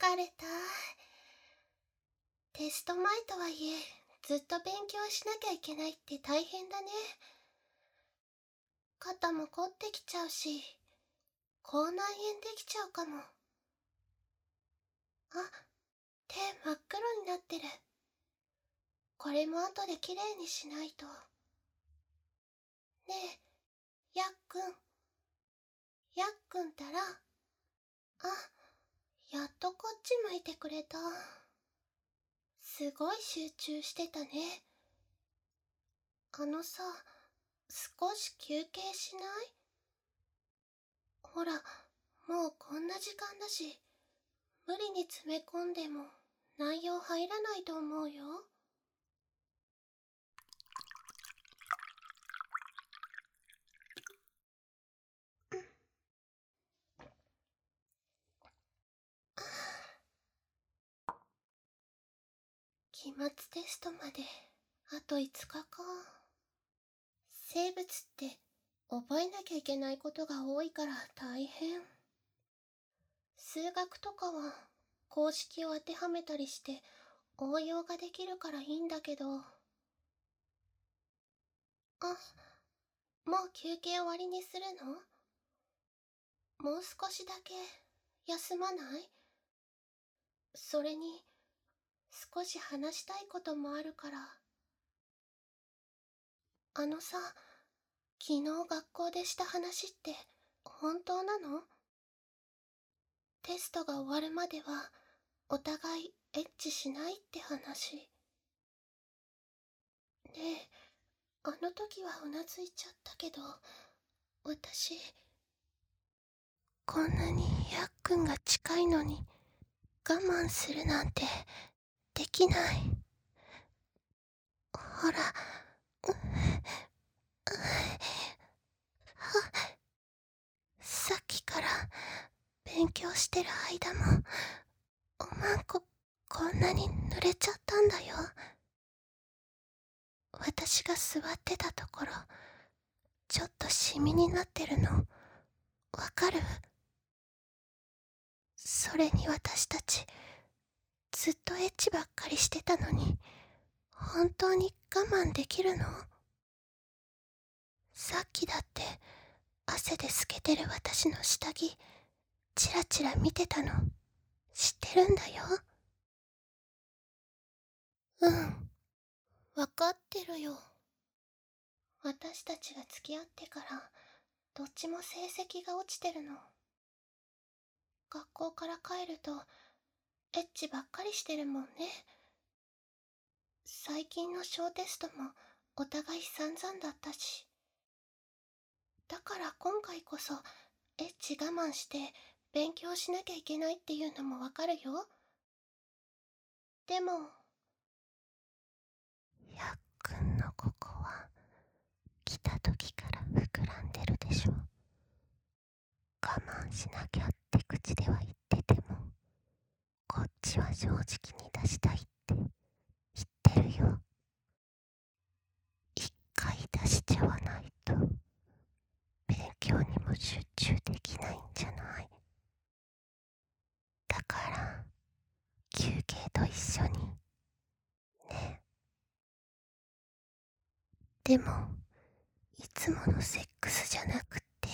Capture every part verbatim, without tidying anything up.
疲れた。テスト前とはいえ、ずっと勉強しなきゃいけないって大変だね。肩も凝ってきちゃうし、口内炎できちゃうかも。あ、手真っ黒になってる。これも後できれいにしないと。ねえ、やっくん。やっくんたら。あ、やっとこっち向いてくれた。すごい集中してたね。あのさ、少し休憩しない？ほら、もうこんな時間だし、無理に詰め込んでも内容入らないと思うよ。期末テストまであといつかか。生物って覚えなきゃいけないことが多いから大変。数学とかは公式を当てはめたりして応用ができるからいいんだけど。あ、もう休憩終わりにするの？もう少しだけ休まない？それに少し話したいこともあるから。あのさ、昨日学校でした話って本当なの？テストが終わるまではお互いエッチしないって話。ねえ、あの時はうなずいちゃったけど、私、こんなにやっくんが近いのに我慢するなんてできない。ほら、うっさっきから勉強してる間もおまんここんなに濡れちゃったんだよ。私が座ってたところちょっとシミになってるのわかる？それに私たちずっとエッチばっかりしてたのに本当に我慢できるの？さっきだって汗で透けてる私の下着チラチラ見てたの知ってるんだよ。うん、わかってるよ。私たちが付き合ってからどっちも成績が落ちてるの。学校から帰るとエッチばっかりしてるもんね。最近の小テストもお互い散々だったし。だから今回こそエッチ我慢して勉強しなきゃいけないっていうのもわかるよ。でもやっくんのここは来た時から膨らんでるでしょ。我慢しなきゃって口では言っててもこっちは正直に出したいって言ってるよ。一回出しちゃわないと勉強にも集中できないんじゃない？だから休憩と一緒にね。でもいつものセックスじゃなくって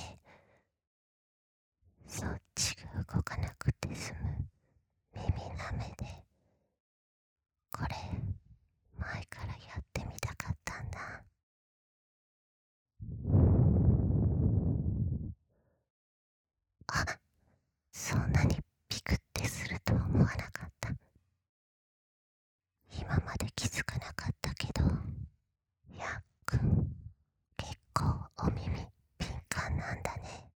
そっちが動かなくて済む耳なめで、これ前からやってみたかったんだ。あ、そんなにピクってするとは思わなかった。今まで気づかなかったけど、やっくん結構お耳敏感なんだね。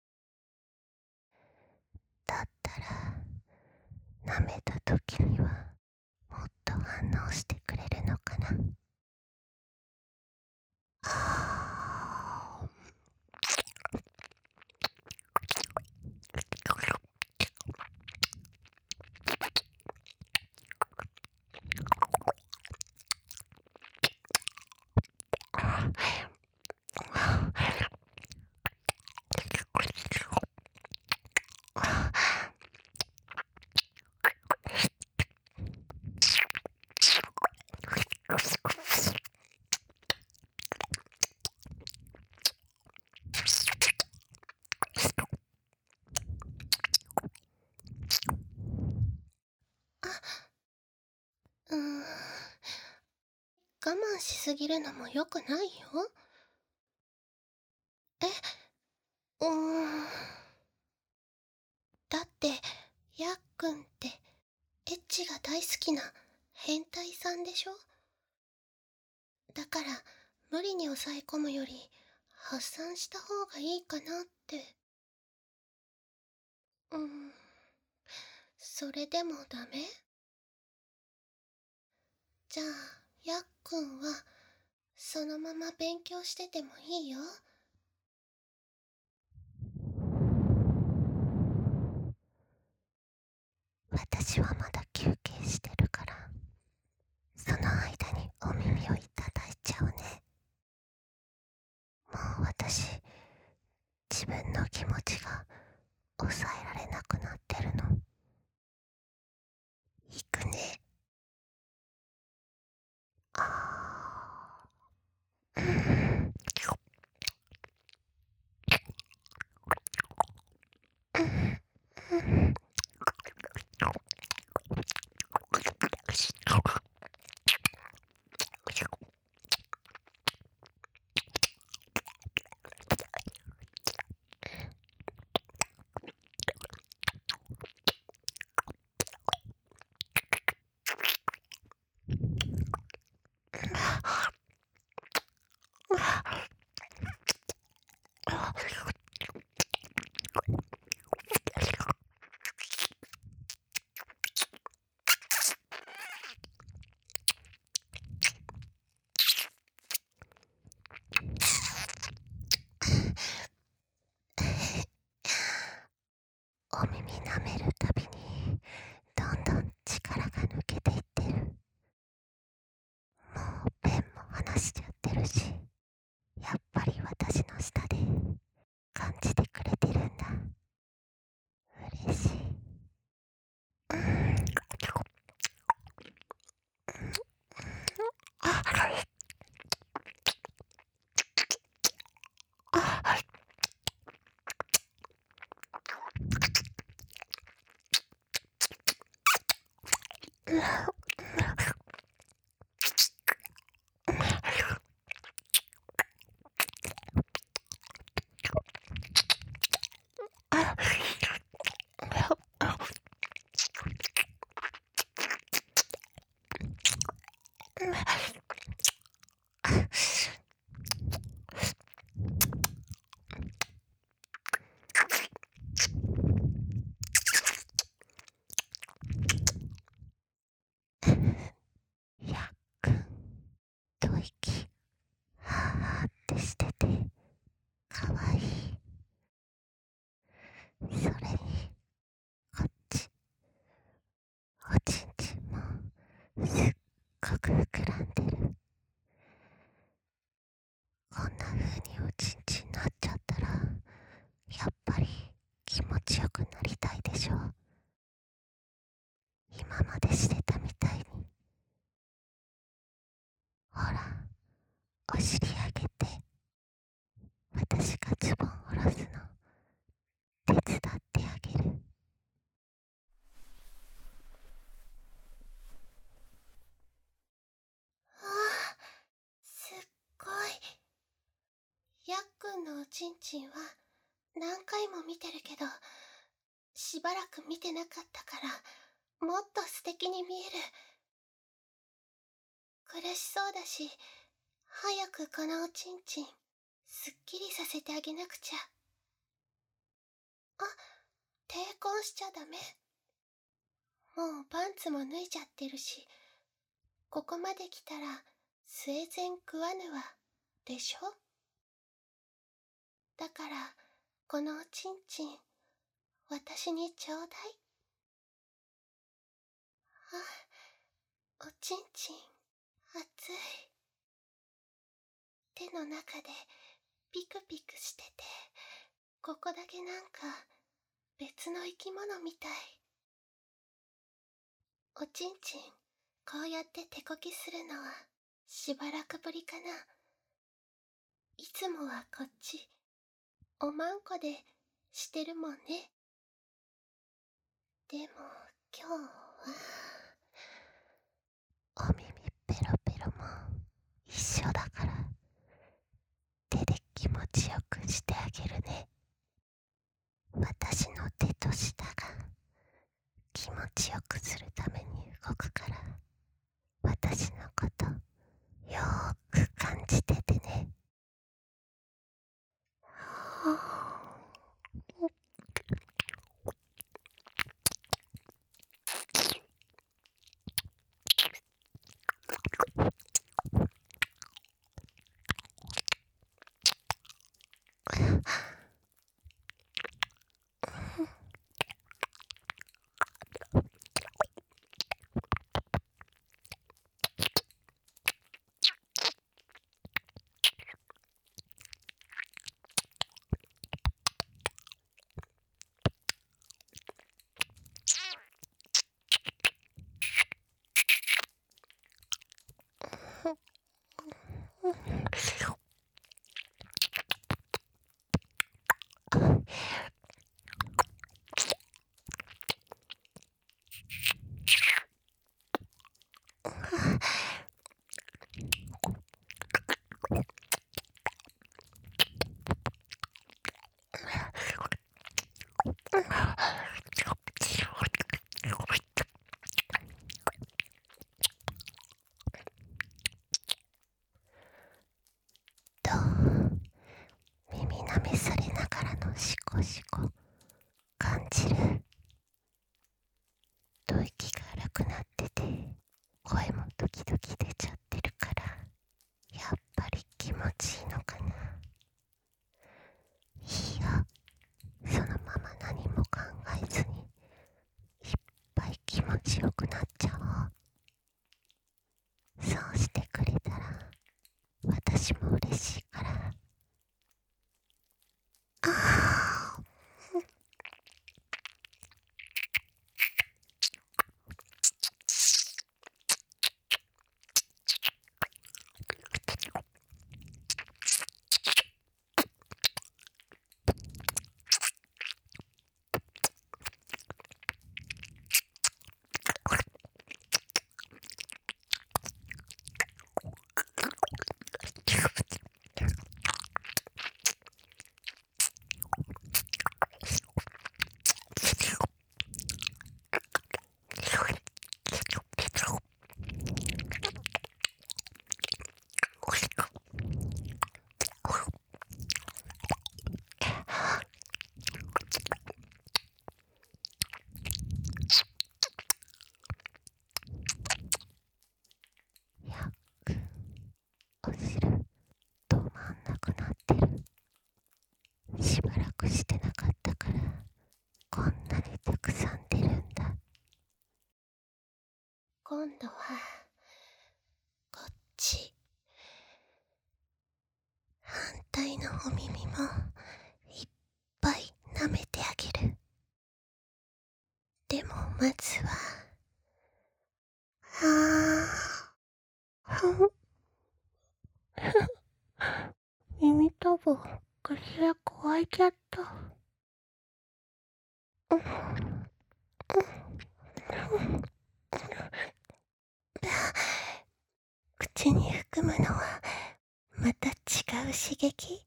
だったら舐めた時にはもっと反応してくれるのかな。あ我慢しすぎるのも良くないよ。え、うーん。だって、やっくんって、エッチが大好きな変態さんでしょ？だから、無理に抑え込むより、発散した方がいいかなって。うーん。それでもダメ？じゃあ、やっくんは、そのまま勉強しててもいいよ。私はまだ休憩してるから、その間にお耳をいただいちゃうね。もう私、自分の気持ちが抑えられなくなってるの。いくね。あー。うん。お耳舐めるたびにどんどん力が抜けていってる。もうペンも離しちゃってるし、やっぱり私の舌で感じてくれてるんだ。嬉しい。うん。ああやっくん、吐息、はーってしてて、かわいい。それに、こっち、おちんちんも、すっごく膨らんでる。こんな風におちんちんなっちゃったら、やっぱり気持ちよくなりたいでしょ。今までしてたみたいに。ほら、お尻上げて、私がズボン下ろすの手伝ってあげる。ああ、すっごい。やっくんのおちんちんは何回も見てるけど、しばらく見てなかったから、もっと素敵に見える。苦しそうだし、早くこのおちんちん、すっきりさせてあげなくちゃ。あ、抵抗しちゃダメ。もうパンツも脱いじゃってるし、ここまで来たら、生前食わぬわ、でしょ？だから、このおちんちん、私にちょうだい。あ、おちんちん、熱い。手の中でピクピクしてて、ここだけなんか別の生き物みたい。おちんちん、こうやって手こきするのはしばらくぶりかな。いつもはこっち、おまんこでしてるもんね。でも今日は、お耳ペロペロもするために動くから、私のことよーく感じててね。はあと、耳なめされながらのシコシコ感じる。と息が荒くなってて、声も時々出ちゃってるから、やっぱり気持ちいいのかな。いいや、そのまま何も考えずにいっぱい気持ちよくなっちゃおう。そうしてくれたら私も嬉しいから。ああお汁止まんなくなってる。しばらくしてなかったからこんなにたくさん出るんだ。今度はこっち、反対のお耳もいっぱい舐めてあげる。でもまずははあふん耳たぶ口が乾いちゃった。うんうん口に含むのはまた違う刺激。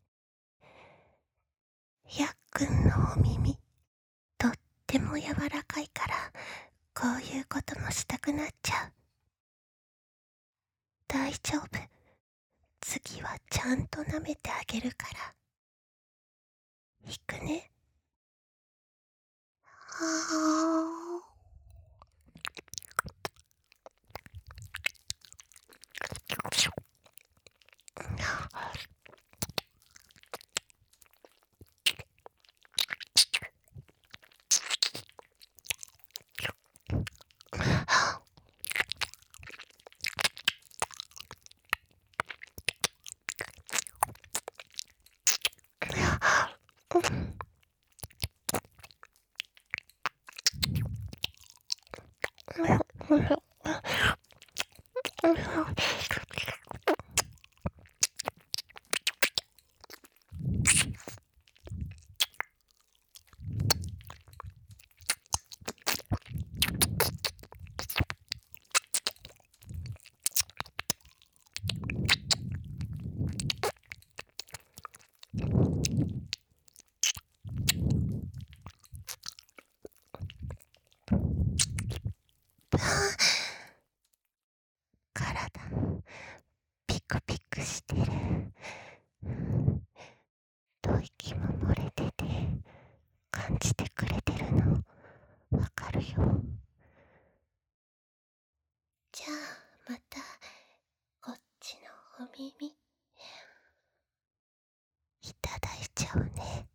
やっくんのお耳とっても柔らかいから、こういうこともしたくなっちゃう。大丈夫、次はちゃんと舐めてあげるから。いくね。はあだ。ピクピクしてる。吐息も漏れてて感じてくれてるのわかるよ。じゃあまたこっちのお耳いただいちゃうね。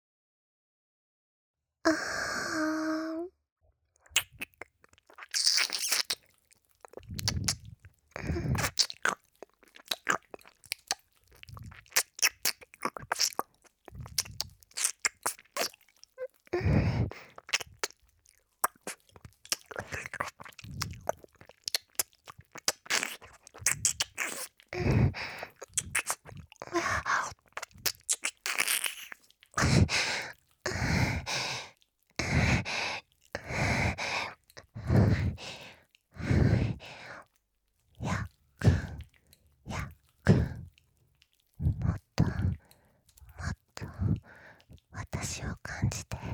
あーやっくんやっくん、もっともっと私を感じて。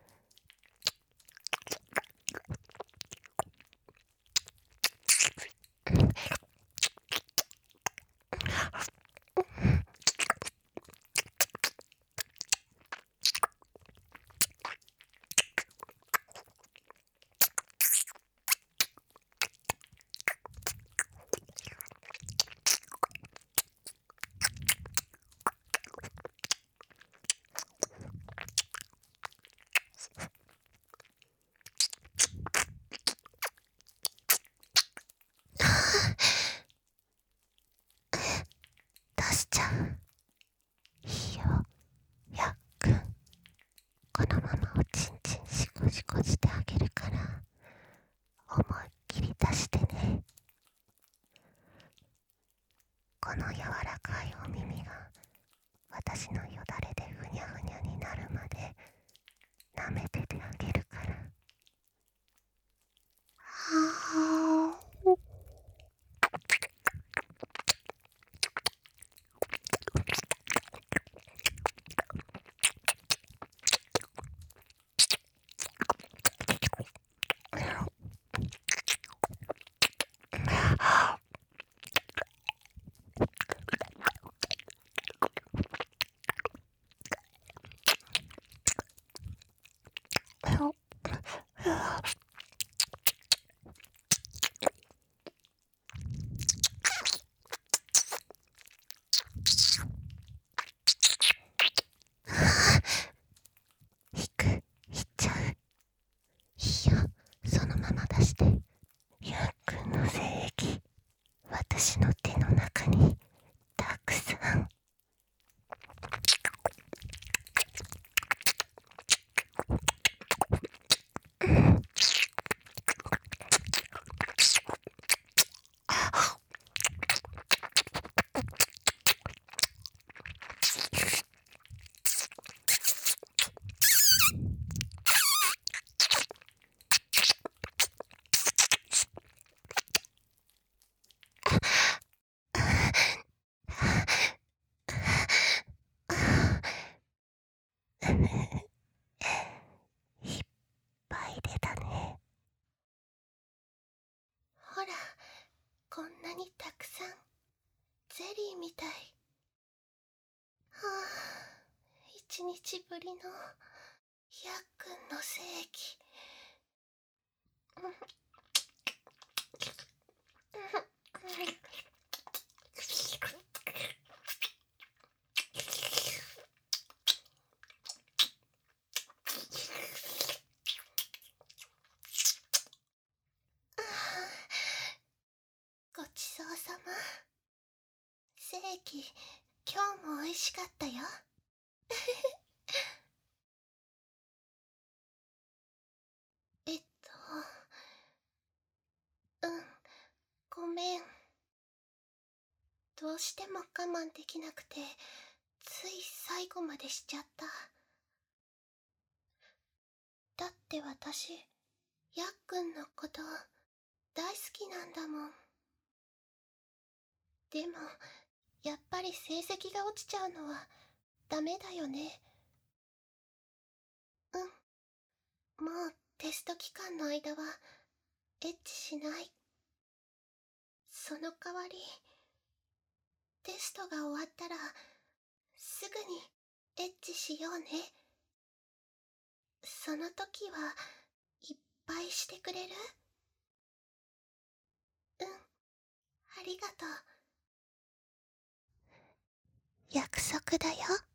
出しちゃう。いいよやっくん、このままおちんちんシコシコしてあげるから思いっきり出してね。この柔らかいお耳が私のよだれでふにゃふにゃになるまで舐めててあげるから。はー引く引っちゃう。いいよそのまま出して。やっくんの精液私の手の中にたくさん。いっぱい出たね。ほらこんなにたくさんゼリーみたい。はあ、一日ぶりのやっくんの精液。ごちそうさま。精液今日も美味しかったよ。えっとうんごめん、どうしても我慢できなくてつい最後までしちゃった。だって私やっくんのこと大好きなんだもん。でもやっぱり成績が落ちちゃうのはダメだよね。うん、もうテスト期間の間はエッチしない。 その代わり、テストが終わったらすぐにエッチしようね。その時はいっぱいしてくれる？うん、ありがとう。約束だよ。